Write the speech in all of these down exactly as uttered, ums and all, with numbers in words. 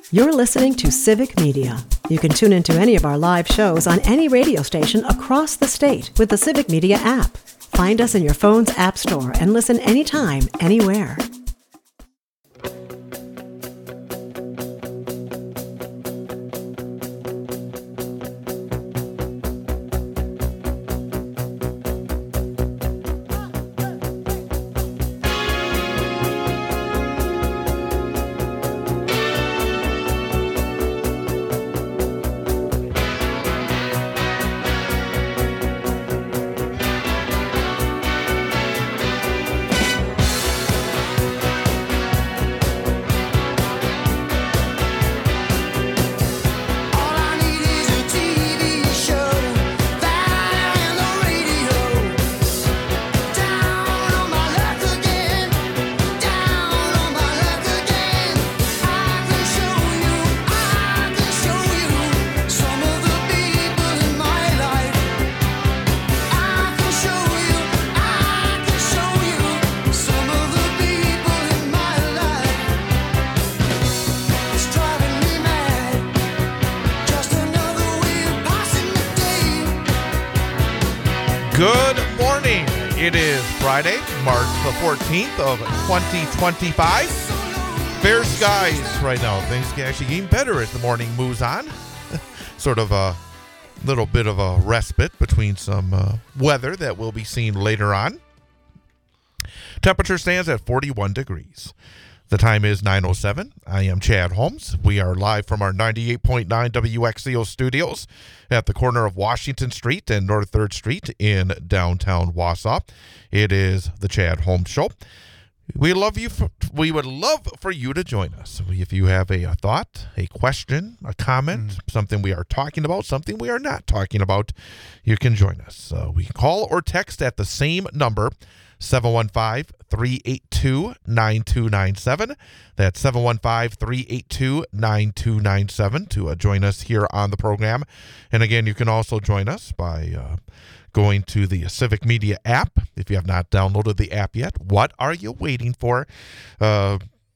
You're listening to Civic Media. You can tune into any of our live shows on any radio station across the state with the Civic Media app. Find us in your phone's app store and listen anytime, anywhere. Good morning. It is Friday, March the fourteenth of twenty twenty-five. Fair skies right now. Things are actually getting better as the morning moves on. Sort of a little bit of a respite between some uh, weather that we'll be seeing later on. Temperature stands at forty-one degrees. The time is nine oh seven. I am Chad Holmes. We are live from our ninety-eight point nine W X C O studios at the corner of Washington Street and North third Street in downtown Wausau. It is the Chad Holmes Show. We love you. For, we would love for you to join us. If you have a, a thought, a question, a comment, mm. something we are talking about, something we are not talking about, you can join us. Uh, we call or text at the same number, seven one five, three eight two, nine two nine seven. That's seven one five, three eight two, nine two nine seven to uh, join us here on the program. And again, you can also join us by uh, going to the Civic Media app. If you have not downloaded the app yet, what are you waiting for? Uh,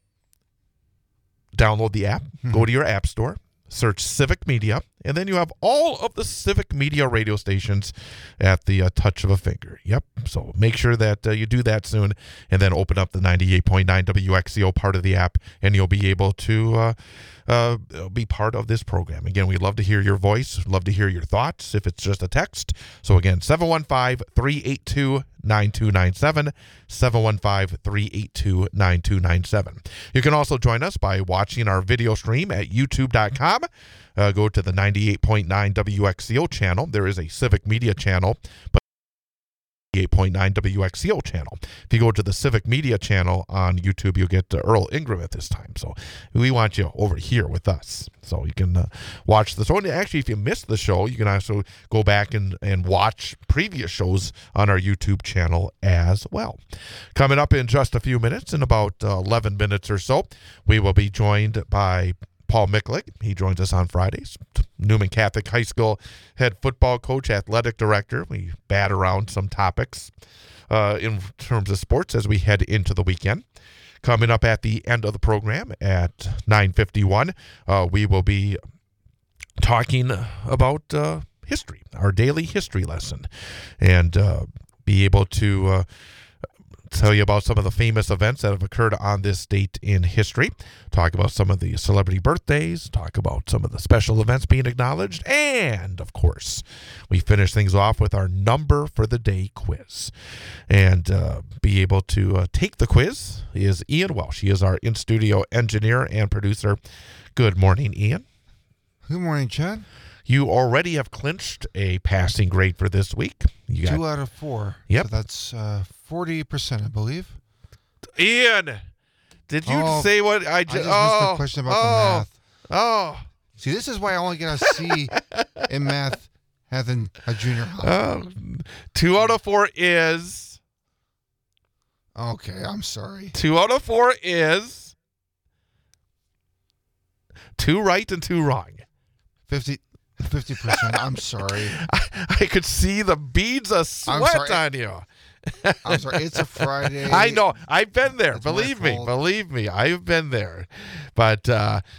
download the app, mm-hmm. Go to your app store, search Civic Media, and then you have all of the Civic Media radio stations at the uh, touch of a finger. Yep. So make sure that uh, you do that soon, and then open up the ninety-eight point nine W X C O part of the app, and you'll be able to uh, uh, be part of this program. Again, we'd love to hear your voice, love to hear your thoughts if it's just a text. So again, seven one five, three eight two, nine two nine seven, seven one five, three eight two, nine two nine seven. You can also join us by watching our video stream at youtube dot com. Uh, go to the ninety-eight point nine W X C O channel. There is a Civic Media channel, but ninety-eight point nine W X C O channel. If you go to the Civic Media channel on YouTube, you'll get uh, Earl Ingram at this time. So we want you over here with us. So you can uh, watch the show. And actually, if you missed the show, you can also go back and, and watch previous shows on our YouTube channel as well. Coming up in just a few minutes, in about uh, eleven minutes or so, we will be joined by Paul Miklik. He joins us on Fridays. Newman Catholic High School head football coach, athletic director. We bat around some topics uh, in terms of sports as we head into the weekend. Coming up at the end of the program at nine fifty-one, uh, we will be talking about uh, history, our daily history lesson, and uh, be able to uh, tell you about some of the famous events that have occurred on this date in history, talk about some of the celebrity birthdays, talk about some of the special events being acknowledged, and, of course, we finish things off with our number for the day quiz. And uh, be able to uh, take the quiz is Ian Welsh. He is our in-studio engineer and producer. Good morning, Ian. Good morning, Chad. You already have clinched a passing grade for this week. You got, Two out of four. Yep. So that's uh, forty percent, I believe. Ian, did you oh, say what I just... I just oh, missed the question about oh, the math. Oh. See, this is why I only get a C in math having a junior high. Oh, two out of four is... Okay, I'm sorry. Two out of four is... Two right and two wrong. Fifty... Fifty percent. I'm sorry. I, I could see the beads of sweat on you. I'm sorry. It's a Friday. I know. I've been there. It's believe me. Believe me. I've been there. But uh,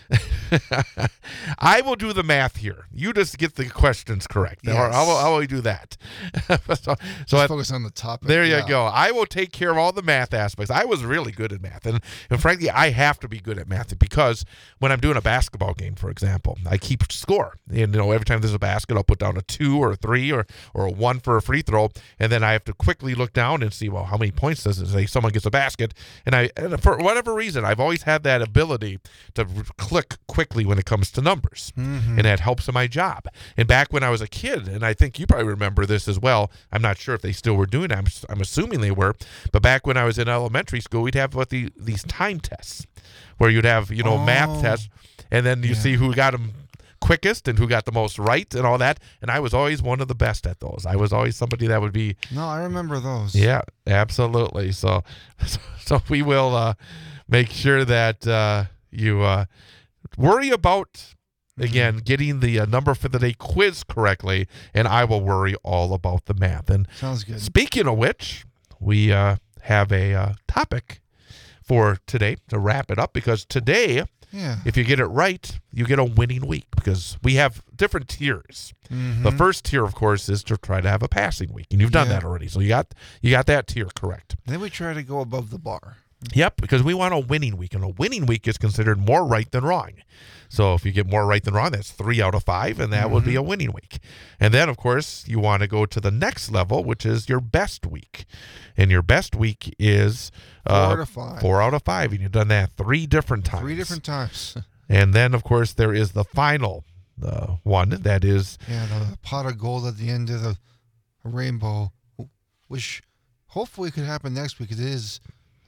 I will do the math here. You just get the questions correct. Yes. Or I'll, I'll do that. so so I, focus on the topic. there you yeah. go. I will take care of all the math aspects. I was really good at math. And, and frankly, I have to be good at math because when I'm doing a basketball game, for example, I keep score. And, you know, every time there's a basket, I'll put down a two or a three or, or a one for a free throw. And then I have to quickly look down and see, well, how many points does it say someone gets a basket? And I, and for whatever reason, I've always had that ability to click quickly when it comes to numbers. Mm-hmm. And that helps in my job. And back when I was a kid, and I think you probably remember this as well, I'm not sure if they still were doing it. I'm, I'm assuming they were. But back when I was in elementary school, we'd have what the these time tests where you'd have, you know, Oh. math tests, and then you Yeah. see who got them quickest and who got the most right and all that. And I was always one of the best at those. I was always somebody that would be, No, I remember those. yeah, absolutely. So, so, so we will uh, make sure that uh, you uh, worry about, again, getting the uh, number for the day quiz correctly, and I will worry all about the math. And Sounds good. speaking of which, we uh, have a uh, topic for today to wrap it up, because today, Yeah. if you get it right, you get a winning week, because we have different tiers. Mhm. The first tier, of course, is to try to have a passing week, and you've done Yeah. that already. So you got you got that tier correct. Then we try to go above the bar. Yep, because we want a winning week, and a winning week is considered more right than wrong. So if you get more right than wrong, that's three out of five, and that Mm-hmm. would be a winning week. And then, of course, you want to go to the next level, which is your best week. And your best week is uh, Four out of five. Four out of five, and you've done that three different times. Three different times. And then, of course, there is the final uh, one that is Yeah, the pot of gold at the end of the rainbow, which hopefully could happen next week. It is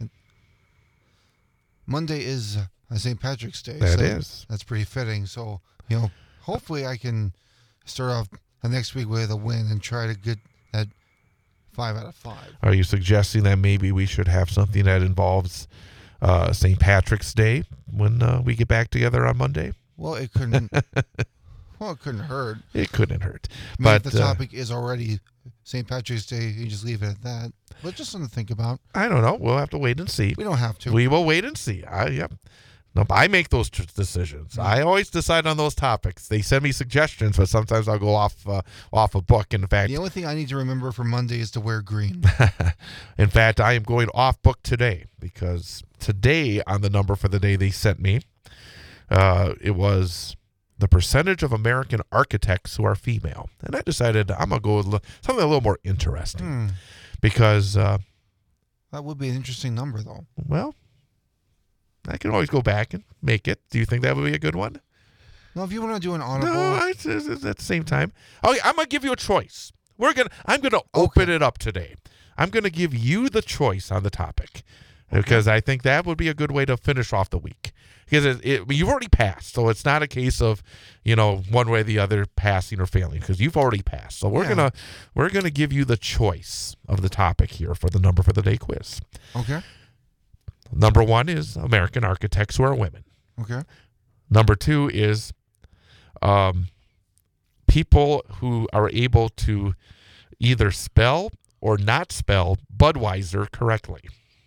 Monday is uh, Saint Patrick's Day. That so is. That's pretty fitting. So, you know, hopefully I can start off the next week with a win and try to get that five out of five. Are you suggesting that maybe we should have something that involves uh, Saint Patrick's Day when uh, we get back together on Monday? Well, it couldn't. well, it couldn't hurt. It couldn't hurt. I mean, But if the uh, topic is already Saint Patrick's Day, you just leave it at that. But just something to think about. I don't know. We'll have to wait and see. We don't have to. We will wait and see. I, yep. No, I make those tr- decisions. Mm. I always decide on those topics. They send me suggestions, but sometimes I'll go off uh, off a book. In fact, The only thing I need to remember for Monday is to wear green. in fact, I am going off book today, because today on the number for the day they sent me, uh, it was the percentage of American architects who are female, and I decided I'm gonna go with li- something a little more interesting, Hmm. because uh, That would be an interesting number, though. well, I can always go back and make it. Do you think that would be a good one? Now, if you want to do an audible, No, I, it's- it's at the same time. Okay, I'm gonna give you a choice. We're gonna. I'm gonna open Okay. it up today. I'm gonna give you the choice on the topic, because I think that would be a good way to finish off the week. Because it, it, you've already passed, so it's not a case of, you know, one way or the other passing or failing, because you've already passed. So we're Yeah. gonna we're gonna give you the choice of the topic here for the number for the day quiz. okay, Number one is American architects who are women. okay, Number two is um, people who are able to either spell or not spell Budweiser correctly.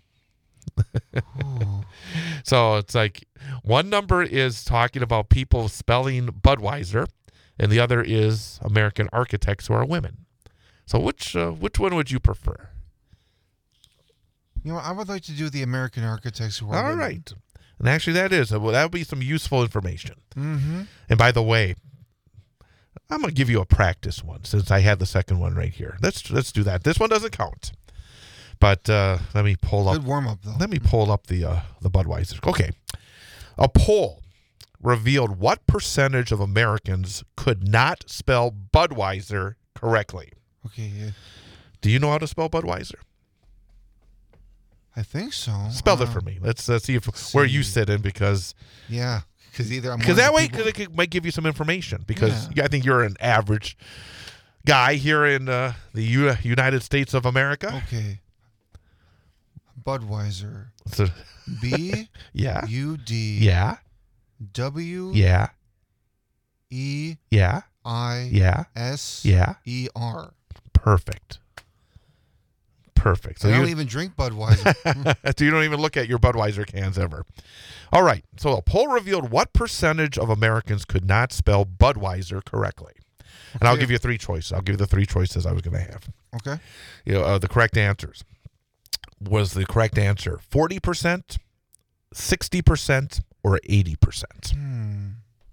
Ooh. So it's like one number is talking about people spelling Budweiser, and the other is American architects who are women. So which uh, which one would you prefer? You know, I would like to do the American architects who are All women. right. And actually that is, well, that would be some useful information. Mm-hmm. And by the way, I'm going to give you a practice one, since I had the second one right here. Let's let's do that. This one doesn't count. But uh, let me pull up Good warm up, though. let me pull up the uh, the Budweiser. Okay. A poll revealed what percentage of Americans could not spell Budweiser correctly. Okay, yeah. Do you know how to spell Budweiser? I think so. Spell Uh, it for me. Let's uh, see if where you see. sit in, because Yeah, because either I'm because one of that the way people- cause it could, might give you some information, because Yeah. I think you're an average guy here in uh, the U- United States of America. Okay. Budweiser. So, B yeah, U D yeah, W yeah, E yeah, I yeah, S yeah. E R. Perfect. Perfect. So I don't you, even drink Budweiser. so you don't even look at your Budweiser cans ever. All right. So a poll revealed what percentage of Americans could not spell Budweiser correctly. And I'll Okay. give you three choices. I'll give you the three choices I was going to have. Okay. You know, uh, the correct answers. Was the correct answer forty percent, sixty percent, or eighty percent? Hmm.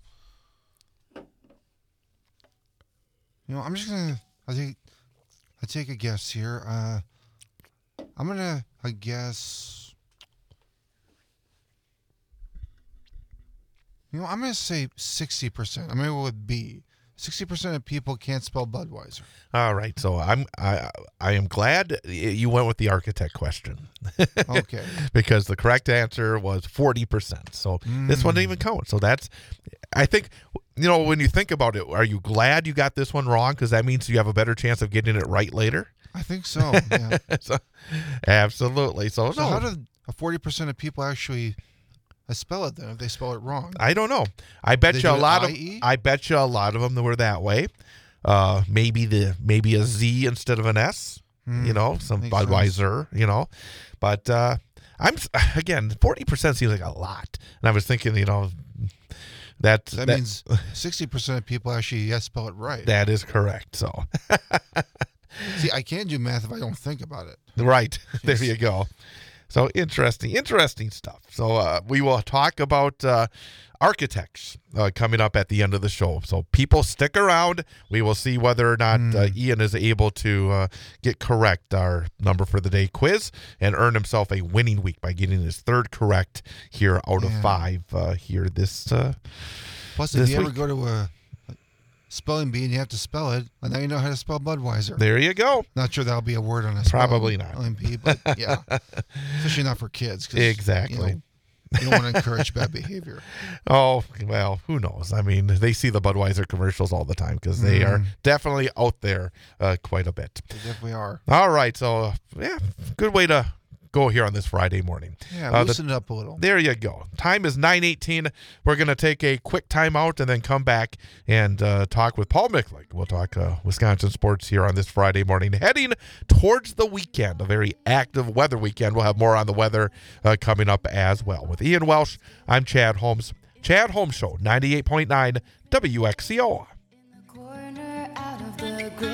You know, I'm just gonna. I think. I take a guess here. Uh, I'm gonna. I guess. You know, I'm gonna say sixty percent. I'm gonna go with B. Sixty percent of people can't spell Budweiser. All right. So I'm I I am glad you went with the architect question. Okay. Because the correct answer was forty percent. So this one didn't even count. So that's, I think, you know, when you think about it, are you glad you got this one wrong? Because that means you have a better chance of getting it right later. I think so. Yeah. So, absolutely. So, So no, how did forty percent of people actually uh, spell it then? If they spell it wrong, I don't know. I bet They you a do it lot I of E? I bet you a lot of them were that way. Uh, maybe the maybe a Z instead of an S. Hmm, You know, some makes Budweiser. You know, but uh, I'm again forty percent seems like a lot, and I was thinking, you know, that that, that means sixty percent of people actually yes spell it right. that is correct. So See, I can't do math if I don't think about it. right there Yes. you go. So interesting, interesting stuff. So uh, we will talk about uh, architects uh, coming up at the end of the show. So people stick around. We will see whether or not Mm. uh, Ian is able to uh, get correct our number for the day quiz and earn himself a winning week by getting his third correct here out of Yeah. five uh, here this. Uh, Plus, if This you ever week. go to a spelling bee and you have to spell it, well, now you know how to spell Budweiser. there you go. Not sure that'll be a word on a Probably spelling, not. spelling bee, but yeah, especially not for kids. 'Cause, Exactly. You, know, you don't want to encourage bad behavior. Oh, well, who knows? I mean, they see the Budweiser commercials all the time because they are Mm. definitely out there uh, quite a bit. They definitely are. All right. So, uh, yeah, good way to go here on this Friday morning. Yeah, Uh, the- loosen it up a little. There you go. Time is nine eighteen. We're going to take a quick time out and then come back and uh, talk with Paul Mickling. We'll talk uh, Wisconsin sports here on this Friday morning, heading towards the weekend, a very active weather weekend. We'll have more on the weather uh, coming up as well. With Ian Welsh, I'm Chad Holmes. Chad Holmes Show, ninety-eight point nine W X C O. Corner out of the grid.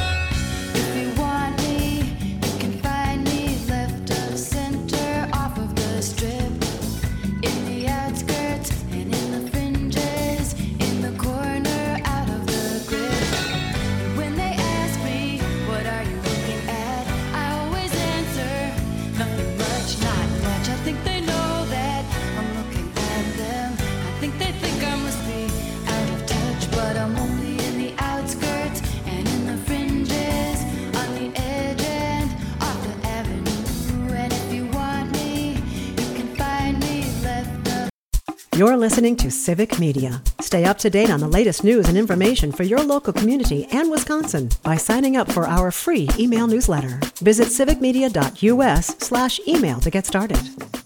If you want me, you can find me left of center, off of the strip, in the outskirts and in the fringes, in the corner out of the grid. And when they ask me, what are you looking at? I always answer, nothing much, not much. I think they know that I'm looking at them. I think they think I must be out of touch, but I'm only in the outskirts and in the fringes, on the edge and off the avenue. And if you want me, you can find me left of You're listening to Civic Media. Stay up to date on the latest news and information for your local community and Wisconsin by signing up for our free email newsletter. Visit civicmedia.us slash email to get started.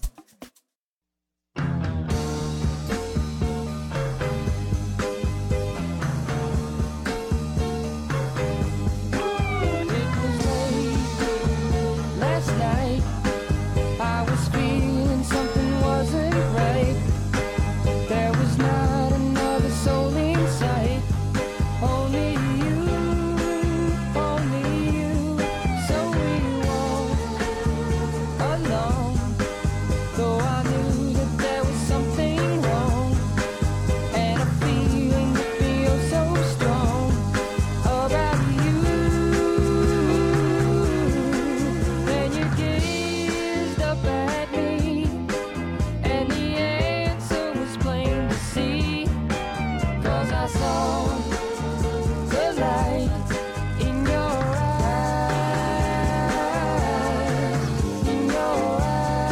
Last night, I was feeling something wasn't right. There was not another soul in sight. Only you, only you. So we walked along. Though I knew that there was something wrong. And a feeling that feels so strong about you. Then you gazed up at me, and the answer was plain to see. 'Cause I saw the light in your eyes, in your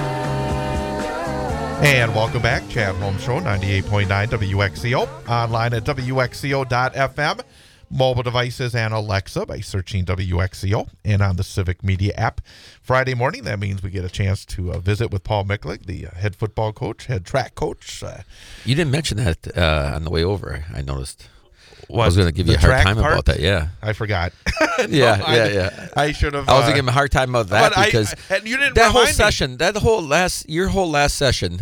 eyes. And welcome back. Chad Holmes Show, ninety-eight point nine W X C O. Online at W X C O dot F M. Mobile devices and Alexa by searching W X C O, and on the Civic Media app. Friday morning, that means we get a chance to uh, visit with Paul Mickling, the uh, head football coach, head track coach. Uh, You didn't mention that uh, on the way over, I noticed. What, I was going to give the you a hard track time part? about that. Yeah. I forgot. Yeah, No, yeah, I, yeah. I should have. I was uh, going to give him a hard time about that but I- because I- and you didn't that whole remind me. session, that whole last, your whole last session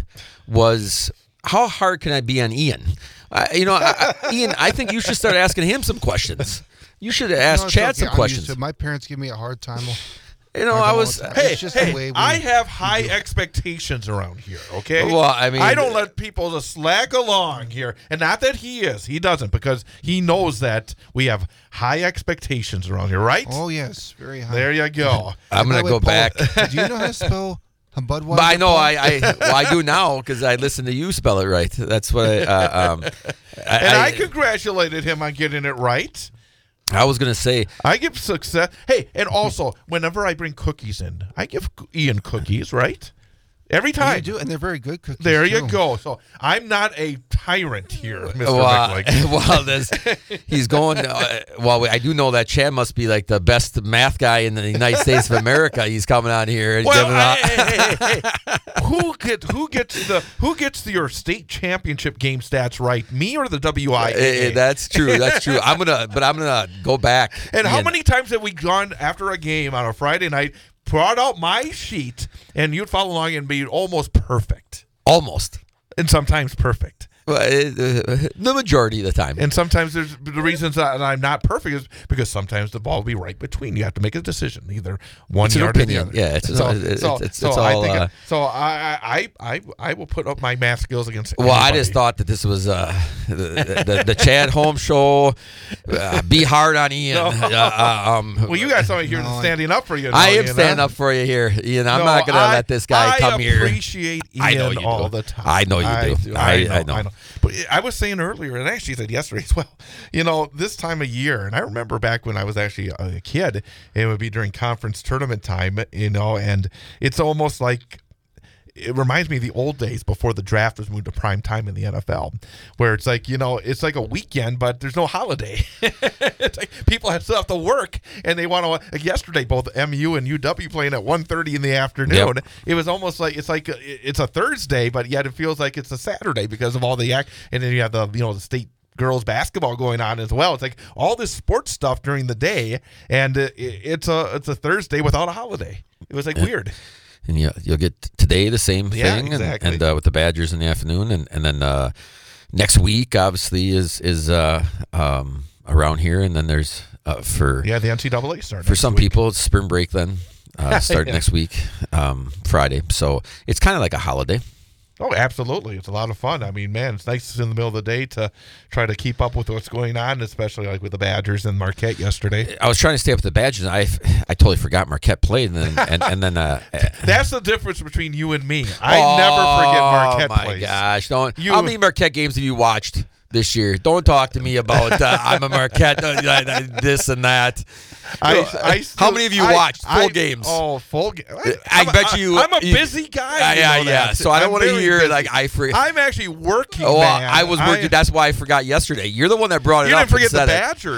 was how hard can I be on Ian? I, you know, I, I, Ian, I think you should start asking him some questions. You should ask No, it's Chad okay. some I'm used questions. to it. My parents give me a hard time. You know, I I don't was. want Hey, It's just the hey, way we- I have high expectations around here, okay? Well, I mean- I don't let people just slack along here. And not that he is. He doesn't, because he knows that we have high expectations around here, right? Oh yes, very high. There you go. I'm By going the to way, go back. Paul, do you know how to spell Budweiser? But I know Paul? I, I well I do now because I listen to you spell it right. That's what I. Uh, um, I, And I, I, congratulated him on getting it right. I was gonna say I give success. Hey, and also, whenever I bring cookies in, I give Ian cookies, right? Every Yeah, time. you do, and they're very good cookies. There you too. go. So I'm not a tyrant here, Mister well, McLeod. well there's, he's going. Uh, well, I do know that Chad must be like the best math guy in the United States of America. He's coming out here and Well, giving out. hey, hey, hey, hey. who gets who gets the who gets your state championship game stats right? Me or the W I A? Eh, eh, that's true. That's true. I'm gonna, but I'm gonna go back. And how Ian. many times have we gone after a game on a Friday night, brought out my sheet, and you'd follow along and be almost perfect, Almost. and sometimes perfect. Well, uh, the majority of the time. And sometimes there's the reasons that I'm not perfect is because sometimes the ball will be right between. You have to make a decision, either one It's an yard or the opinion. other. Yeah, it's- so, it's- so, it's- so it's I all, think uh, so. I, I I I will put up my math skills against. Well, I anybody. just thought that this was uh, the, the, the Chad Holmes show. Uh, be hard on Ian. No. Uh, uh, um, Well, you got somebody here No, I- standing up for you. I now, am you standing know? up for you here, Ian. I'm No, not going to I- let this guy I come here. appreciate Ian I know you do. all the time. I know you do. I, I- know, I know. I know. But I was saying earlier, and I actually said yesterday as well, you know, this time of year, and I remember back when I was actually a kid, it would be during conference tournament time, you know, and it's almost like, it reminds me of the old days before the draft was moved to prime time in the N F L, where it's like, you know, it's like a weekend, but there's no holiday. It's like people have still have to work, and they want to. Like yesterday, both M U and U W playing at one thirty in the afternoon. Yep. It was almost like it's like a, it's a Thursday, but yet it feels like it's a Saturday because of all the act. And then you have the you know the state girls basketball going on as well. It's like all this sports stuff during the day, and it, it's a it's a Thursday without a holiday. It was like weird. And you, you'll get today the same Yeah, thing, exactly. and, and uh, with the Badgers in the afternoon, and and then uh, next week obviously is is uh, um, around here, and then there's uh, for Yeah, the N C double A started for next some week. people it's spring break then uh, start Yeah. next week, um, Friday. So it's kind of like a holiday. Oh, absolutely. It's a lot of fun. I mean, man, it's nice in the middle of the day to try to keep up with what's going on, especially like with the Badgers and Marquette yesterday. I was trying to stay up with the Badgers, and I I totally forgot Marquette played, and then and, and then uh, That's the difference between you and me. I oh, never forget Marquette my plays. gosh! Don't You- how many Marquette games have you watched this year? Don't talk to me about uh, I'm a Marquette uh, uh, this and that. I, Uh, I how still- many of you I- watched full I- games? Oh, full game. I bet you- I'm a you- busy guy. Yeah, you yeah, know yeah. that. So I don't I'm want to very hear busy. like I forget. I'm actually working. Oh, man. I was working. That's why I forgot yesterday. You're the one that brought it You up. didn't forget the and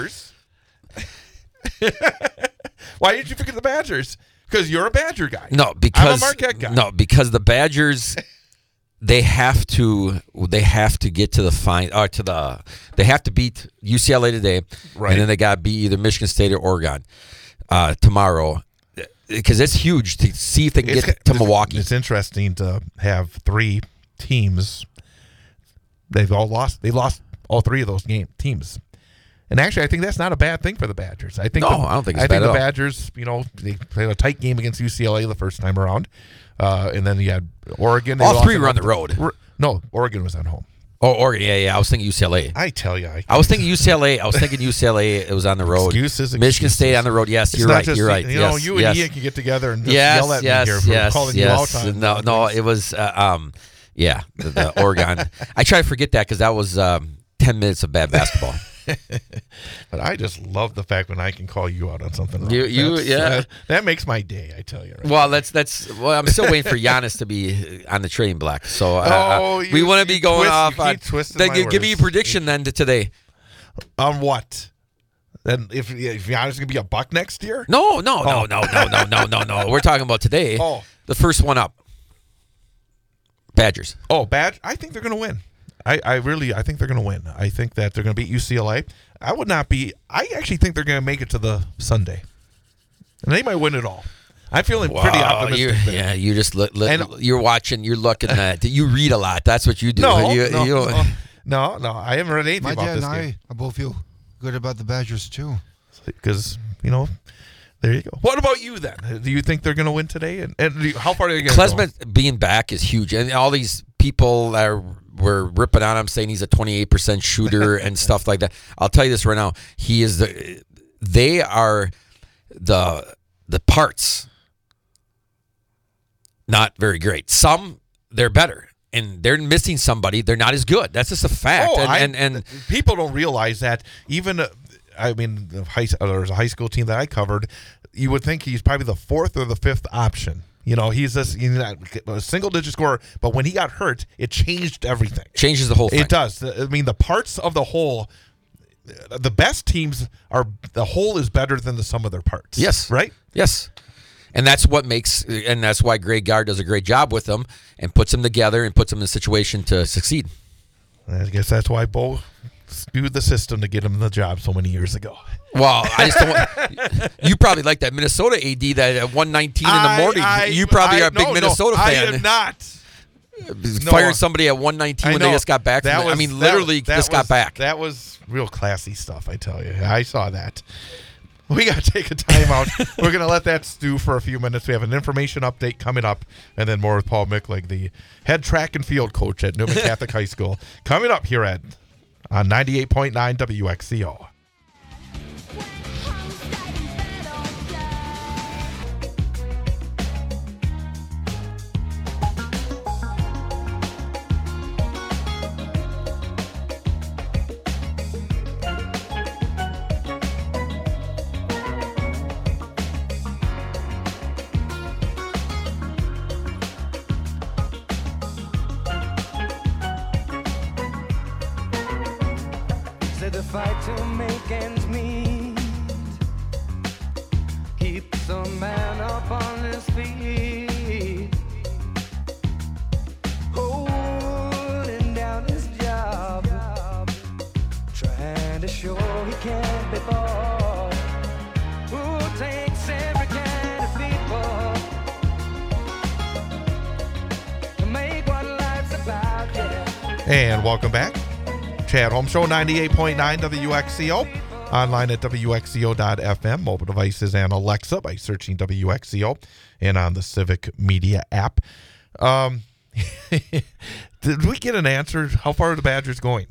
said it. Badgers. Why did you forget the Badgers? Because you're a Badger guy. No, because Marquette guy. no, because the Badgers they have to they have to get to the fine or to the they have to beat U C L A today, Right. and then they got to beat either Michigan State or Oregon uh, tomorrow, because it's huge to see if they can It's- get to it's- Milwaukee. It's interesting to have three teams. They've all lost. They lost all three of those game teams. And actually, I think that's not a bad thing for the Badgers. I think. No, the, I don't think it's I bad think at the all. Badgers, you know, they played a tight game against U C L A the first time around, uh, and then you had Oregon. They All lost three at were on the home. road. Or- No, Oregon was at home. Oh, Oregon, yeah, yeah. I was thinking U C L A. I tell you, I, I was thinking U C L A. I was thinking U C L A. It was on the road. Excuses, Michigan excuses. State on the road. Yes, It's you're not right. just, You're right. You know, yes, you and yes. Ian can get together and just yes, yell at yes, me here for yes, calling yes. you out on. No, on no, things. it was uh, um, yeah, the, the Oregon. I try to forget that because that was um, ten minutes of bad basketball. But I just love the fact when I can call you out on something wrong. You- you- That's, yeah. uh, that makes my day. I tell you. Right? Well, that's that's. Well, I'm still waiting for Giannis to be on the trading block. So uh, Oh, uh, you- we want to you be going twist- off. you on, keep twisting then my give, give me a words. prediction then to today. On what? Then if if Giannis gonna be a buck next year? No, no, no, Oh. no, no, no, no, no, no. We're talking about today. Oh. The first one up. Badgers. Oh, bad. I think they're gonna win. I, I really I think they're going to win. I think that they're going to beat U C L A. I would not be. I actually think they're going to make it to the Sunday, and they might win it all. I'm feeling pretty Wow, optimistic. you're- there. yeah, you just look, look, And- you're watching, you're looking at, you read a lot. That's what you do. No, you, no, you don't- no, no, no. I haven't read anything My about dad this and I, game I both feel good about the Badgers too. because you know. There you go. What about you then? Do you think they're going to win today? And, and do you- how far are they going to go? Klesman being back is huge, and all these people that are, were ripping on him, saying he's a twenty-eight percent shooter and stuff like that. I'll tell you this right now: he is the. They are the the parts not very great. Some they're better, and they're missing somebody. They're not as good. That's just a fact. Oh, and, I- and and people don't realize that even. Uh, I mean, the high, uh, there's a high school team that I covered. You would think he's probably the fourth or the fifth option. You know, he's this he's not a single digit scorer, but when he got hurt, it changed everything. changes the whole thing. It does. I mean, the parts of the whole, the best teams are the whole is better than the sum of their parts. Yes. right. Yes. And that's what makes, and that's why Greg Gard does a great job with them and puts them together and puts them in a situation to succeed. I guess that's why Bo skewed the system to get him the job so many years ago. Well, I just don't want, you probably like that Minnesota A D that at one nineteen in the morning. I- you probably I- are a big no, Minnesota no, fan. I am not. No. Firing somebody at one nineteen I when they know. just got back. From That the, I was- mean, that- literally that just was- got back. That was real classy stuff, I tell you. I saw that. We got to take a timeout. We're going to let that stew for a few minutes. We have an information update coming up, and then more with Paul Micklig, the head track and field coach at Newman Catholic High School, coming up here at on ninety-eight point nine W X C O. Said the fight to make ends meet keeps a man up on his feet, holding down his job, trying to show he can't be bought. Who takes every kind of people to make what life's about? Yeah. And welcome back. Chad Home Show, ninety-eight point nine W X C O. Online at W X C O dot F M. Mobile devices and Alexa by searching W X C O. And on the Civic Media app. Um, did we get an answer? How far are the Badgers going?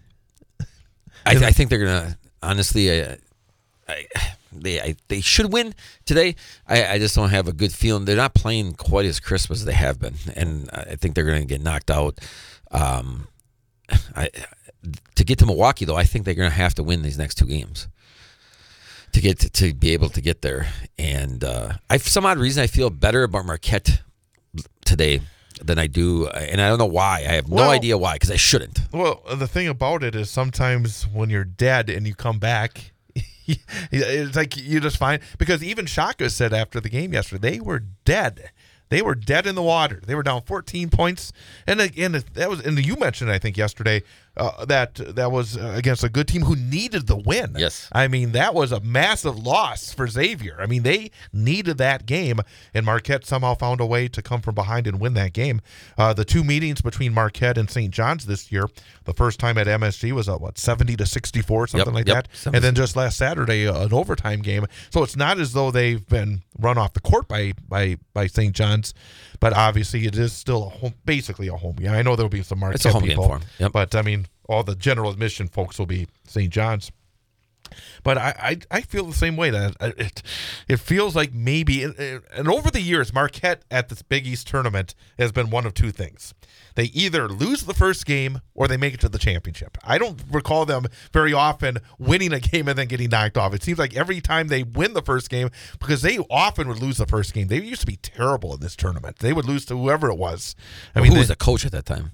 I, I think they're gonna honestly. Uh, I, they I, they should win today. I, I just don't have a good feeling. They're not playing quite as crisp as they have been, and I think they're gonna get knocked out. Um, I to get to Milwaukee though, I think they're gonna have to win these next two games to get to, to be able to get there. And uh, I, for some odd reason, I feel better about Marquette today than I do, and I don't know why. I have no Well- idea why, because I shouldn't. Well, the thing about it is sometimes when you're dead and you come back, it's like you just find, because even Shaka said after the game yesterday, they were dead. They were dead in the water. They were down fourteen points, and again, that was. And you mentioned, I think, yesterday uh, that that was uh, against a good team who needed the win. Yes. I mean that was a massive loss for Xavier. I mean they needed that game, and Marquette somehow found a way to come from behind and win that game. Uh, the two meetings between Marquette and Saint John's this year, the first time at M S G was a what seventy to sixty-four, something Yep, like yep. that, and then just last Saturday uh, an overtime game. So it's not as though they've been run off the court by by by Saint John's, but obviously it is still a home, basically a home game. I know there'll be some Marquette It's a home game people, for 'em. Yep. but I mean all the general admission folks will be Saint John's. But I, I, I feel the same way. That it it feels like maybe, and over the years, Marquette at this Big East tournament has been one of two things. They either lose the first game or they make it to the championship. I don't recall them very often winning a game and then getting knocked off. It seems like every time they win the first game, because they often would lose the first game. They used to be terrible in this tournament. They would lose to whoever it was. I Who mean, was they- the coach at that time?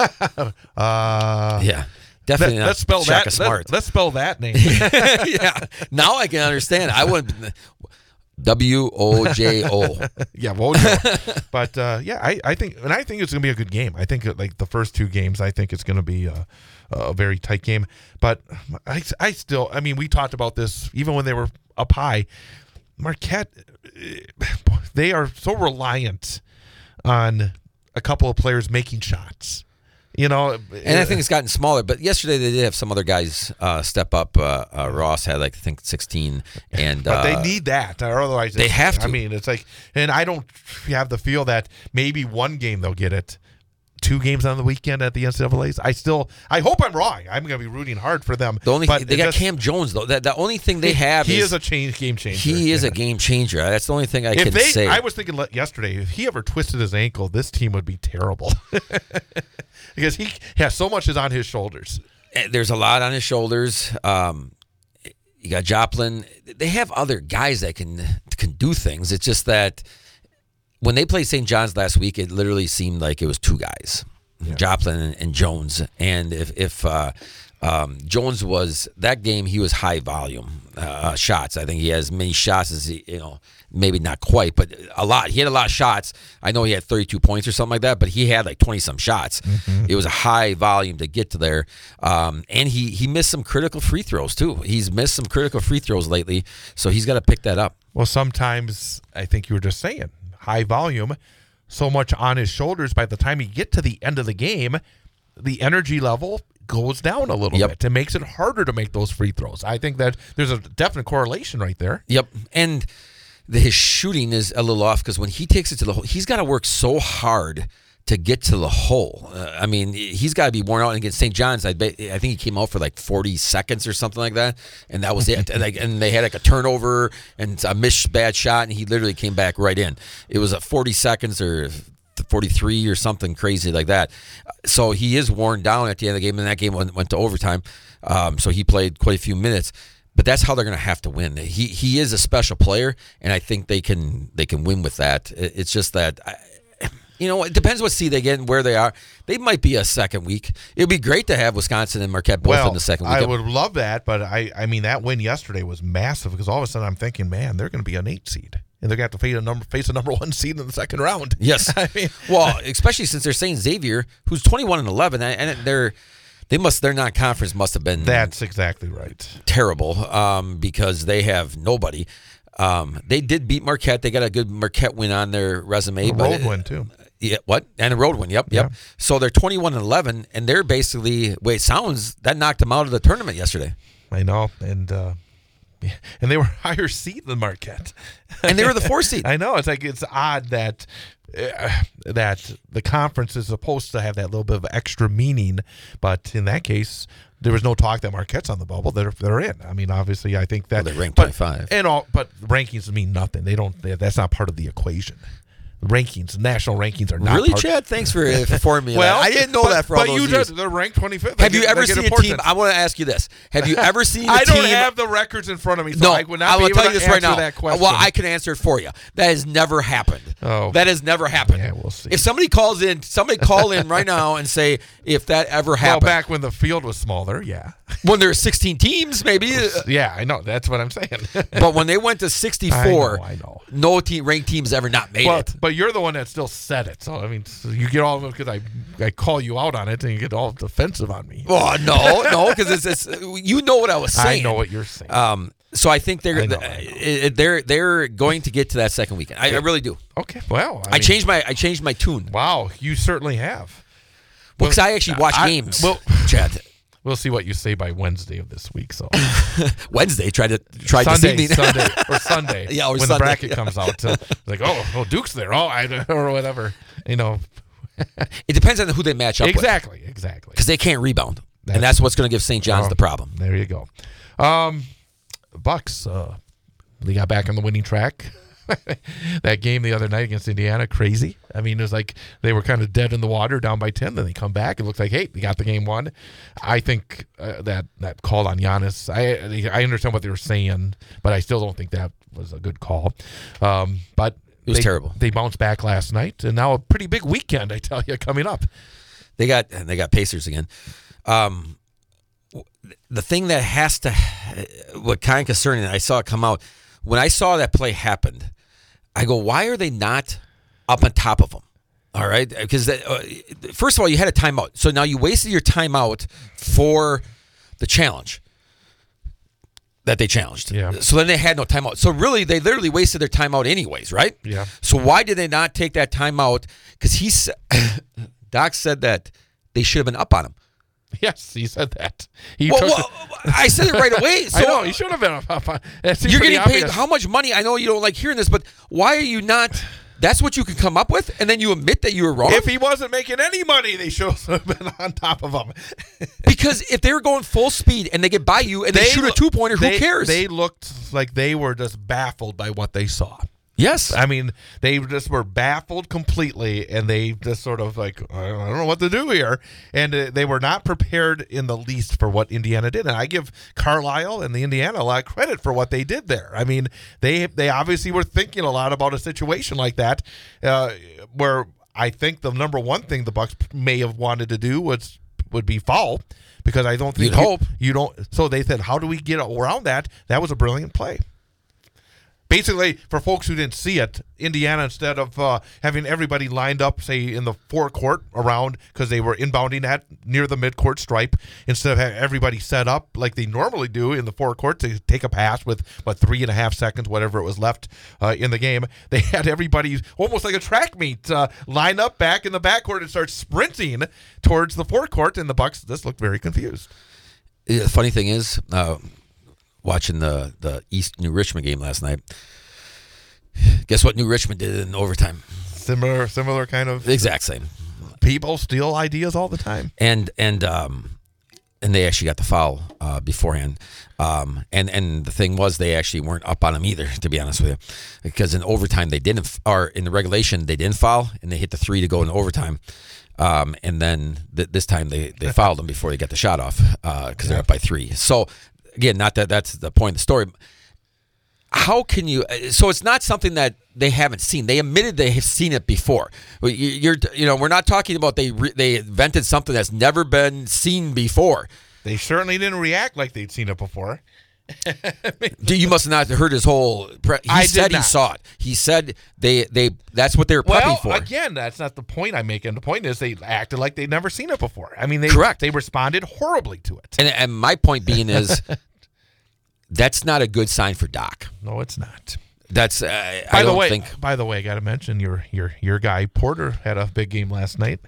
uh, Yeah, definitely let, not let's spell Shaka that. Smart. Let, let's spell that name. yeah, now I can understand. I wouldn't. W O J O. Yeah, Wojo. But uh, yeah, I, I think and I think it's gonna be a good game. I think uh, like the first two games, I think it's gonna be a, a very tight game. But I, I still, I mean, we talked about this even when they were up high. Marquette, they are so reliant on a couple of players making shots. You know, And I think it's gotten smaller. But yesterday they did have some other guys uh, step up. Uh, uh, Ross had, like, I think, sixteen. And but uh, they need that, or otherwise they it's- have to. I mean, it's like, and I don't have the feel that maybe one game they'll get it. Two games on the weekend at the N C double A's. I still, I hope I'm wrong. I'm going to be rooting hard for them. the only but they it got just- Cam Jones though. That the only thing they have He is, is a change game changer. he is Yeah. a game changer. That's the only thing I If can they, say. I was thinking le- yesterday, if he ever twisted his ankle, this team would be terrible because he has so much is on his shoulders. There's a lot on his shoulders. Um, you got Joplin. They have other guys that can can do things. It's just that when they played Saint John's last week, it literally seemed like it was two guys, Joplin and, and Jones. And if if uh, um, Jones was that game, he was high volume uh, shots. I think he has many shots as he, you know, maybe not quite, but a lot. He had a lot of shots. I know he had thirty-two points or something like that, but he had like twenty some shots. Mm-hmm. It was a high volume to get to there, um, and he he missed some critical free throws too. He's missed some critical free throws lately, so he's got to pick that up. Well, sometimes I think you were just saying high volume, so much on his shoulders. By the time you get to the end of the game, the energy level goes down a little Yep. bit. It makes it harder to make those free throws. I think that there's a definite correlation right there. Yep, and the, his shooting is a little off because when he takes it to the hole, he's got to work so hard to get to the hole. Uh, I mean, he's got to be worn out. And against Saint John's, I bet, I think he came out for like forty seconds or something like that, and that was it. and, like, and they had like a turnover and a missed bad shot, and he literally came back right in. It was a forty seconds or forty-three or something crazy like that. So he is worn down at the end of the game, and that game went, went to overtime. Um, so he played quite a few minutes. But that's how they're going to have to win. He he is a special player, and I think they can they can win with that. It- It's just that, I, you know, it depends what seed they get and where they are. They might be a second week. It would be great to have Wisconsin and Marquette both well, in the second week. I would love that, but I, I mean, that win yesterday was massive because all of a sudden I'm thinking, man, they're going to be an eight seed. And they're going to have to face a number face a number one seed in the second round. Yes. I mean, well, especially since they're saying Xavier, who's twenty-one and eleven, and they're they must their non-conference must have been that's exactly right. terrible um, because they have nobody. Um, they did beat Marquette. They got a good Marquette win on their resume. A but road it- win too. Yeah, what? And a road win. Yep, yep. Yeah. So they're twenty-one and eleven, and they're basically. Wait, it sounds that knocked them out of the tournament yesterday. I know, and uh, and they were higher seed than Marquette, And they were the four seed. I know it's like it's odd that uh, that the conference is supposed to have that little bit of extra meaning, but in that case, there was no talk that Marquette's on the bubble. They're they're in. I mean, obviously, I think that Well, they're ranked but, twenty-five. and all, but rankings mean nothing. They don't. They, that's not part of the equation. Rankings, national rankings are not Really, part Chad? Thanks for uh, informing me. of Well, that. I didn't know but, that for all but those you years. just they're ranked twenty-fifth. Have They you get- ever they get seen a importance. team? I want to ask you this. Have you ever seen a I team? don't have the records in front of me, so No, I would not I be will able tell to you this right answer now. that question. Well, I can answer it for you. That has never happened. Oh. That has never happened. Yeah, we'll see. If somebody calls in, somebody call in right now and say if that ever well, happened. back when the field was smaller, yeah. When there were sixteen teams, maybe. uh, Yeah, I know. That's what I'm saying. But when they went to sixty-four, I know, I know. no team ranked teams ever not made Well, it. but you're the one that still said it. So, I mean, so you get all because I, I call you out on it and you get all defensive on me. Oh no, no, because it's, it's you know what I was saying. I know what you're saying. Um, so I think they're I know, I know. uh, they're they're going to get to that second weekend. I, I really do. okay, well. I, I mean, changed my I changed my tune Wow, you certainly have. because I actually watch I- games. well- Chad, We'll see what you say by Wednesday of this week. So Wednesday tried to try Sunday, this evening. Sunday, or Sunday. Yeah, or when Sunday, the bracket yeah. comes out, uh, like oh, oh, Duke's there, oh, I, or whatever. You know, It depends on who they match up with exactly, exactly. because they can't rebound, That's- and that's what's going to give Saint John's Oh, the problem. There you go. Um, Bucks, uh, they got back on the winning track. That game the other night against Indiana, crazy. I mean, it was like they were kind of dead in the water, down by ten. Then they come back. It looks like, hey, they got the game won. I think uh, that that call on Giannis, I I understand what they were saying, but I still don't think that was a good call. Um, but It was they, terrible. They bounced back last night, and now a pretty big weekend, I tell you, coming up. They got they got Pacers again. Um, the thing that has to, what kind of concerning, I saw it come out. when I saw that play happened, I go, why are they not up on top of them? All right, because uh, first of all, you had a timeout, so now you wasted your timeout for the challenge that they challenged. Yeah. So then they had no timeout. So really, they literally wasted their timeout anyways, right? Yeah. So why did they not take that timeout? Because he, sa- Doc said that they should have been up on him. Yes, he said that. He Well, took well, I said it right away. So I know he should have been up on. That seems you're pretty getting paid obvious. how much money? I know you don't like hearing this, but why are you not? That's what you can come up with, and then you admit that you were wrong. If he wasn't making any money, they should have been on top of him. Because if they were going full speed and they get by you and they, shoot a look- two pointer, who they- cares? They looked like they were just baffled by what they saw. yes. I mean, they just were baffled completely, and they just sort of like, I don't know what to do here. And uh, they were not prepared in the least for what Indiana did. And I give Carlisle and the Indiana a lot of credit for what they did there. I mean, they they obviously were thinking a lot about a situation like that, uh, where I think the number one thing the Bucks may have wanted to do was would be foul, because I don't think You'd you, hope. you don't. So they said, how do we get around that? That was a brilliant play. Basically, for folks who didn't see it, Indiana, instead of uh, having everybody lined up, say, in the forecourt around, because they were inbounding at near the midcourt stripe, instead of having everybody set up like they normally do in the forecourt to take a pass with, what, three and a half seconds, whatever it was left uh, in the game, they had everybody, almost like a track meet, uh, line up back in the backcourt and start sprinting towards the forecourt, and the Bucks just looked very confused. The funny thing is, uh, watching the, the East New Richmond game last night, guess what New Richmond did in overtime? Similar, similar kind of The exact same. people steal ideas all the time. And and um and they actually got the foul uh, beforehand. Um, and and the thing was, they actually weren't up on him either, to be honest with you, because in overtime they didn't, f- or in the regulation they didn't foul, and they hit the three to go in overtime. Um, and then th- this time they they fouled them before they got the shot off, because they're up by three. So again, not that that's the point of the story. How can you? So it's not something that they haven't seen. They admitted they have seen it before. You- You're, you know, we're not talking about they re, they invented something that's never been seen before. They certainly didn't react like they'd seen it before. Do You must have not heard his whole. Pre- he I did said he not. saw it. He said they they that's what they were prepping Well, for. again, that's not the point I'm making. The point is they acted like they'd never seen it before. I mean, they Correct. They responded horribly to it. And and my point being is, that's not a good sign for Doc. No, it's not. That's uh, By I the don't way, think. by the way, I got to mention your your your guy Porter had a big game last night.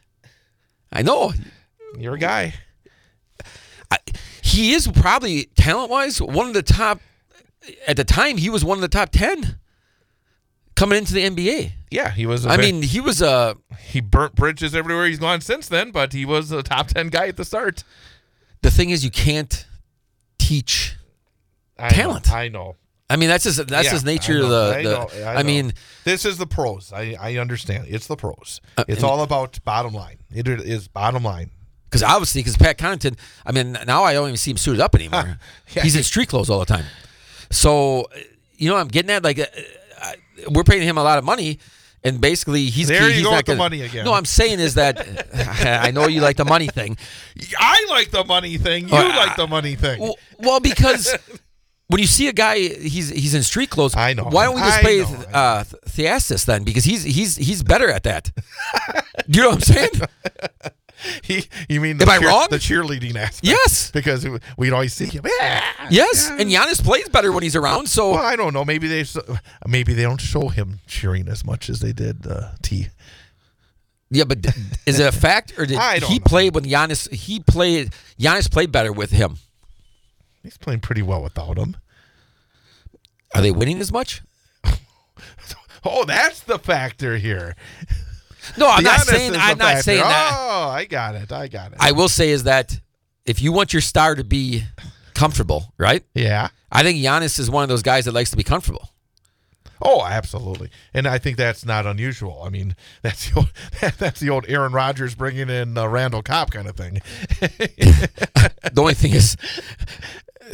I know. Your guy. I, he is probably talent wise one of the top. At the time, he was one of the top ten coming into the N B A. Yeah, he was. a I bit- mean, he was a. he burnt bridges everywhere he's gone since then, but he was a top ten guy at the start. The thing is, you can't teach. I Talent. Know, I know. I mean, that's just that's Yeah, just nature I of know, the. I the know, I I know. mean, This is the pros. I, I understand. It's the pros. Uh, it's and- all about bottom line. It is bottom line. because obviously, because Pat Connaughton, I mean, now I don't even see him suited up anymore. Yeah. He's in street clothes all the time. So, you know, what I'm getting at, like, uh, uh, we're paying him a lot of money, and basically, he's There you he's go not with the gonna- money again. No, I'm saying is that I know you like the money thing. I like the money thing. You Oh, like I- the money thing. Well, well, because when you see a guy, he's he's in street clothes. I know. Why don't we just I pay know, I know. uh, Theastis then? Because he's he's he's better at that. You know what I'm saying? He, you mean the, Am I wrong? the cheerleading aspect? Yes. Because we'd always see him. "Yeah, Yes, yeah." and Giannis plays better when he's around. So Well, I don't know. Maybe they maybe they don't show him cheering as much as they did uh, T. yeah, but d- is it a fact or did I don't he know. play when Giannis? He played. Giannis played better with him. He's playing pretty well without him. Are they winning as much? Oh, that's the factor here. No, I'm not Giannis saying. is I'm the not factor. saying that. Oh, I got it. I got it. I will say is that if you want your star to be comfortable, right? yeah. I think Giannis is one of those guys that likes to be comfortable. Oh, absolutely. And I think that's not unusual. I mean, that's the old, that's the old Aaron Rodgers bringing in uh, Randall Cobb kind of thing. The only thing is,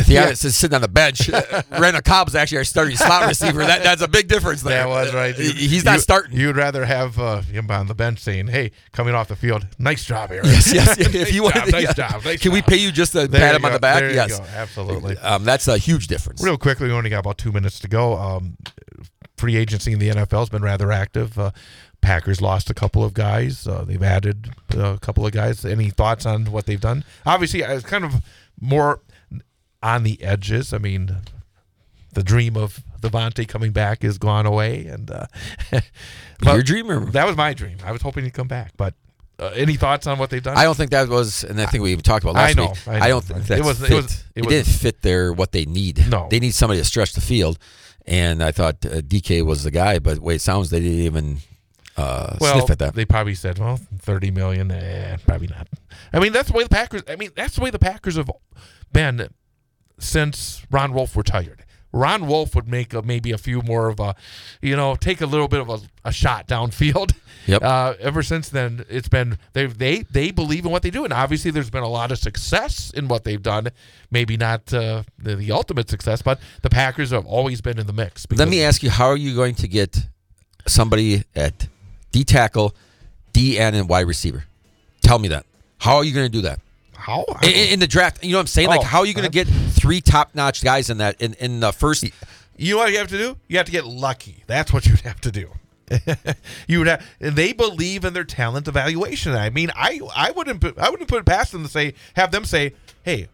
Theonis is sitting on the bench. Uh, Randall Cobb's actually our starting slot receiver. That that's a big difference there. That was right. He- He's not You- starting. You'd rather have uh, him on the bench saying, "Hey, coming off the field, nice job, Aaron." Yes, yes. If Nice you want, job, nice job. Nice can we job. pay you just to There pat you him on go. the back? There you Yes, go. Absolutely. Um, that's a huge difference. Real quickly, we only got about two minutes to go. Um, free agency in the N F L has been rather active. Uh, Packers lost a couple of guys. Uh, they've added uh, a couple of guys. Any thoughts on what they've done? Obviously, I was kind of more on the edges. I mean, the dream of Devontae coming back is gone away, and uh, but Your dream, or that was my dream. I was hoping he'd come back. But uh, any thoughts on what they've done? I don't think that was, and I think we even talked about I last know, week. I know. don't think It that was- it fit. was- it it was- didn't fit their what they need. No. They need somebody to stretch the field, and I thought uh, D K was the guy. But wait, it sounds they didn't even uh, well, sniff at that. they probably said, "Well, thirty million, eh, probably not." I mean, that's the way the Packers. I mean, that's the way the Packers have been since Ron Wolf retired. Ron Wolf would make a, maybe a few more of a, you know, take a little bit of a, a shot downfield. Yep. Uh, ever since then, it's been they they they believe in what they do, and obviously there's been a lot of success in what they've done. Maybe not uh, the, the ultimate success, but the Packers have always been in the mix. Let me ask you: how are you going to get somebody at D tackle, D end, and wide receiver? Tell me that. How are you going to do that how in, in the draft? You know what I'm saying? Like, Oh, how are you going to get three top-notch guys in that in, in the first? You know what you have to do? You have to get lucky. That's what you'd have to do. you would have, and they believe in their talent evaluation. I mean, I I wouldn't put, I wouldn't put it past them to say have them say, hey,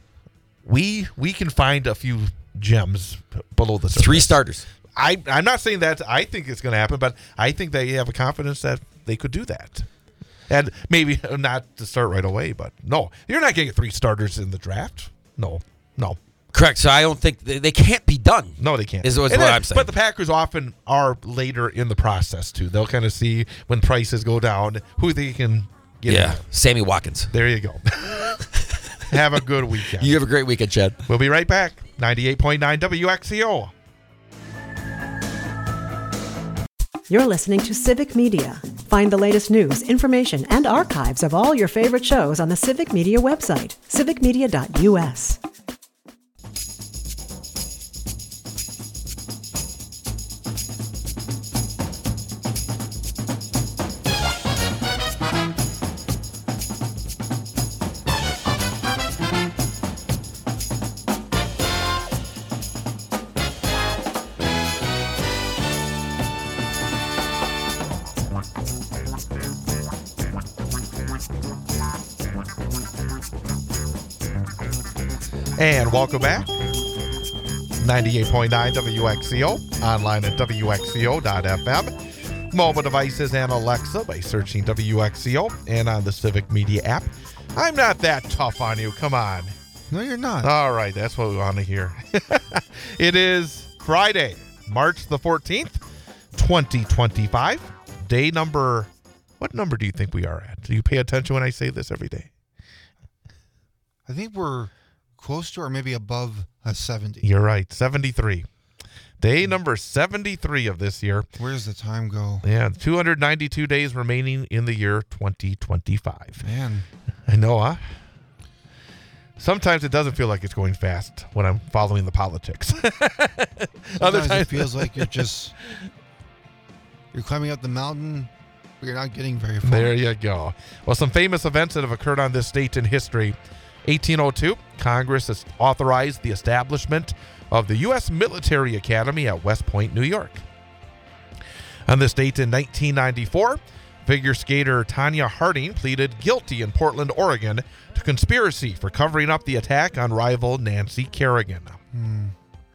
we we can find a few gems below the surface. Three starters. I I'm not saying that I think it's going to happen, but I think they have a confidence that they could do that. And maybe not to start right away, but no, you're not getting three starters in the draft. No, no. Correct. So I don't think they, they can't be done. No, they can't. Is what And I'm then- saying. But the Packers often are later in the process too. They'll kind of see when prices go down who they can get. Yeah, in. Sammy Watkins. There you go. Have a good weekend. You have a great weekend, Chad. We'll be right back. ninety-eight point nine W X C O. You're listening to Civic Media. Find the latest news, information, and archives of all your favorite shows on the Civic Media website, civic media dot U S. And welcome back. ninety-eight point nine W X C O. Online at W X C O dot F M. Mobile devices and Alexa by searching W X C O and on the Civic Media app. I'm not that tough on you. Come on. No, you're not. All right, that's what we want to hear. It is Friday, March the fourteenth, twenty twenty-five. Day number, what number do you think we are at? Do you pay attention when I say this every day? I think we're close to or maybe above a seventy. You're right, seventy-three. Day number seventy-three of this year. Where does the time go? Yeah, two hundred ninety-two days remaining in the year twenty twenty-five. Man, I know, huh? Sometimes it doesn't feel like it's going fast when I'm following the politics. Other sometimes times it feels like you're just you're climbing up the mountain, but you're not getting very far. There you go. Well, some famous events that have occurred on this date in history. eighteen oh two, Congress has authorized the establishment of the U S Military Academy at West Point, New York. On this date in nineteen ninety-four, figure skater Tanya Harding pleaded guilty in Portland, Oregon to conspiracy for covering up the attack on rival Nancy Kerrigan. Hmm.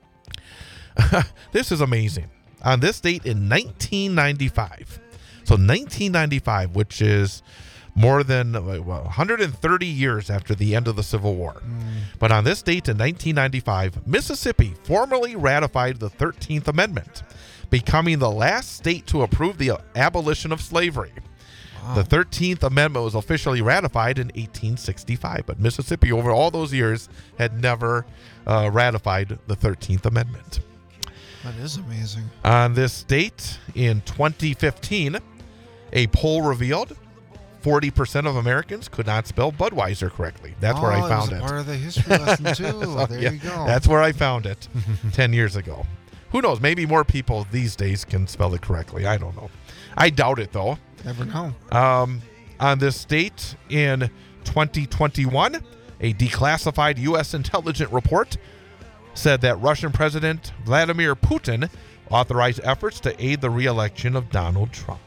This is amazing. On this date in nineteen ninety-five, so nineteen ninety-five, which is more than well, one hundred thirty years after the end of the Civil War. But on this date in nineteen ninety-five, Mississippi formally ratified the thirteenth Amendment, becoming the last state to approve the abolition of slavery. The thirteenth Amendment was officially ratified in eighteen sixty-five, but Mississippi, over all those years, had never uh, ratified the thirteenth Amendment. That is amazing. On this date in twenty fifteen, a poll revealed forty percent of Americans could not spell Budweiser correctly. That's where I Oh, found it. it. Was a part of the history lesson too. So, there yeah, you go. That's where I found it ten years ago. Who knows? Maybe more people these days can spell it correctly. I don't know. I doubt it, though. Never know. Um, on this date in twenty twenty-one, a declassified U S intelligence report said that Russian President Vladimir Putin authorized efforts to aid the re-election of Donald Trump.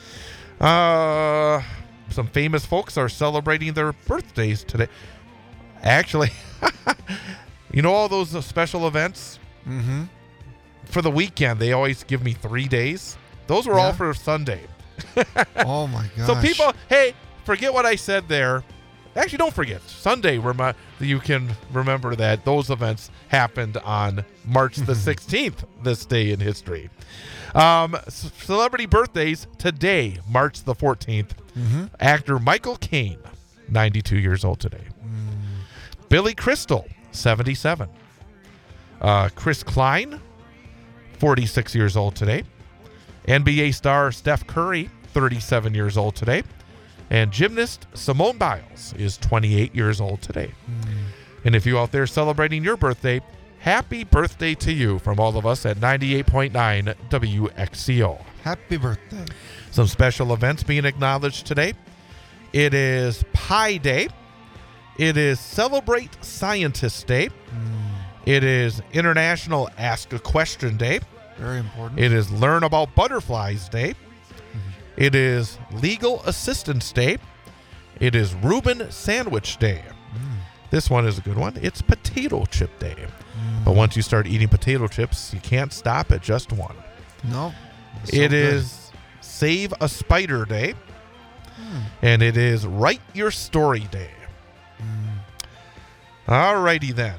Uh, some famous folks are celebrating their birthdays today. Actually, you know all those uh, special events? Mm-hmm. For the weekend, they always give me three days. Those were Yeah. all for Sunday. Oh my gosh. So people, hey, forget what I said there. Actually, don't forget. Sunday, remi- you can remember that those events happened on March the sixteenth, this day in history. Um, c- celebrity birthdays today, March the fourteenth. Mm-hmm. Actor Michael Caine, ninety-two years old today. Billy Crystal, seventy-seven. Uh, Chris Klein, forty-six years old today. N B A star Steph Curry, thirty-seven years old today. And gymnast Simone Biles is twenty-eight years old today. And if you out there celebrating your birthday, happy birthday to you from all of us at ninety-eight point nine W X C O. Happy birthday. Some special events being acknowledged today. It is Pi Day. It is Celebrate Scientist Day. It is International Ask a Question Day. Very important. It is Learn About Butterflies Day. It is Legal Assistance Day. It is Reuben Sandwich Day. This one is a good one. It's Potato Chip Day. But once you start eating potato chips, you can't stop at just one. No. It is Save a Spider Day. And it is Write Your Story Day. All righty then.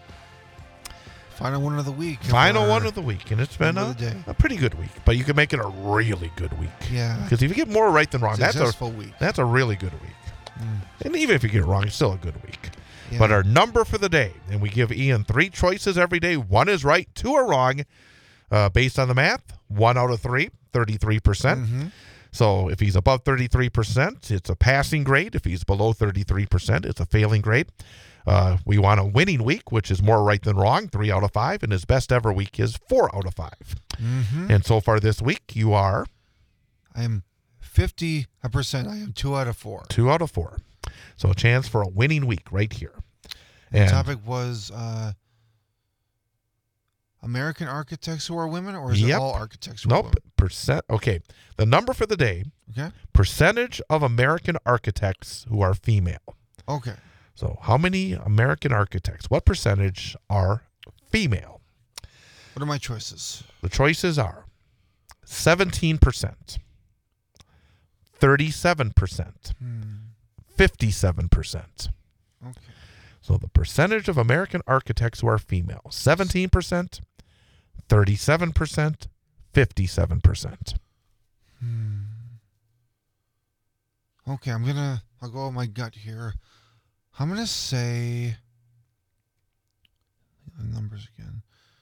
Final one of the week. Final Or- one of the week. And it's been End a, of the day. a pretty good week. But you can make it a really good week. Yeah. Because if you get more right than wrong, that's a, Successful week. that's a really good week. And even if you get it wrong, it's still a good week. Yeah. But our number for the day, and we give Ian three choices every day. One is right, two are wrong. Uh, based on the math, one out of three, thirty-three percent. Mm-hmm. So if he's above thirty-three percent, it's a passing grade. If he's below thirty-three percent, it's a failing grade. Uh, we want a winning week, which is more right than wrong, three out of five. And his best ever week is four out of five. Mm-hmm. And so far this week, you are I am fifty percent. I am two out of four. two out of four. So a chance for a winning week right here. The And topic was uh, American architects who are women, or is Yep. it all architects who are nope, women? percent. Okay. The number for the day, Okay. percentage of American architects who are female. Okay. So how many American architects, what percentage are female? What are my choices? The choices are seventeen percent, thirty-seven percent, Hmm. fifty-seven percent. Okay. So the percentage of American architects who are female, seventeen percent, thirty-seven percent, fifty-seven percent. Okay, I'm gonna. I'll go with my gut here. I'm gonna say the numbers again.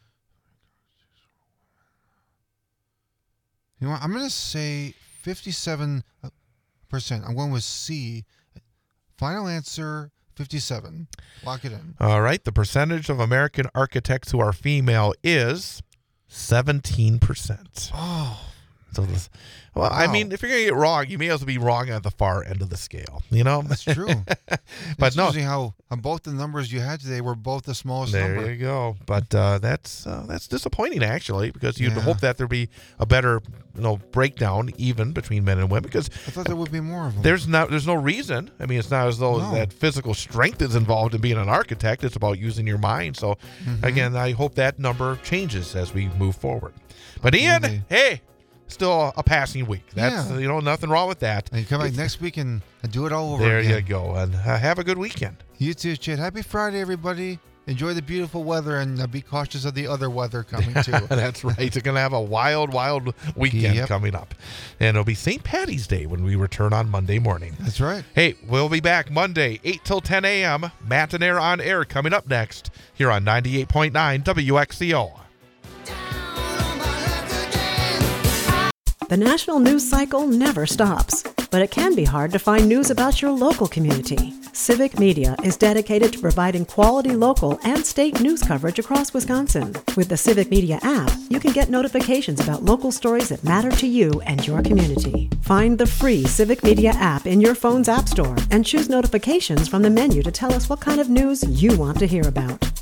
You know what? I'm gonna say fifty-seven percent. I'm going with C. Final answer: fifty-seven. Lock it in. All right. The percentage of American architects who are female is seventeen percent. Oh, So this, well, I Wow. mean, if you're going to get wrong, you may as well be wrong at the far end of the scale, you know? that's true. But It's no, usually how on both the numbers you had today were both the smallest there number. you go. But uh, that's uh, that's disappointing, actually, because you'd Yeah. hope that there'd be a better, you know, breakdown even between men and women, because I thought there would be more of them. there's not there's no reason. I mean, it's not as though No. that physical strength is involved in being an architect. It's about using your mind. So Mm-hmm. again, I hope that number changes as we move forward. But Ian, Absolutely. hey, still a passing week. That's Yeah. you know nothing wrong with that. And you come back next week and, and do it all over There again. you go, and uh, have a good weekend. You too, Chad. Happy Friday, everybody. Enjoy the beautiful weather and uh, be cautious of the other weather coming too. That's right. You're going to have a wild, wild weekend Yep. coming up. And it'll be Saint Patty's Day when we return on Monday morning. That's right. Hey, we'll be back Monday, eight till ten a.m. Matinaire on Air coming up next here on ninety-eight point nine W X C O. The national news cycle never stops. but it can be hard to find news about your local community. Civic Media is dedicated to providing quality local and state news coverage across Wisconsin. With the Civic Media app, you can get notifications about local stories that matter to you and your community. Find the free Civic Media app in your phone's app store and choose notifications from the menu to tell us what kind of news you want to hear about.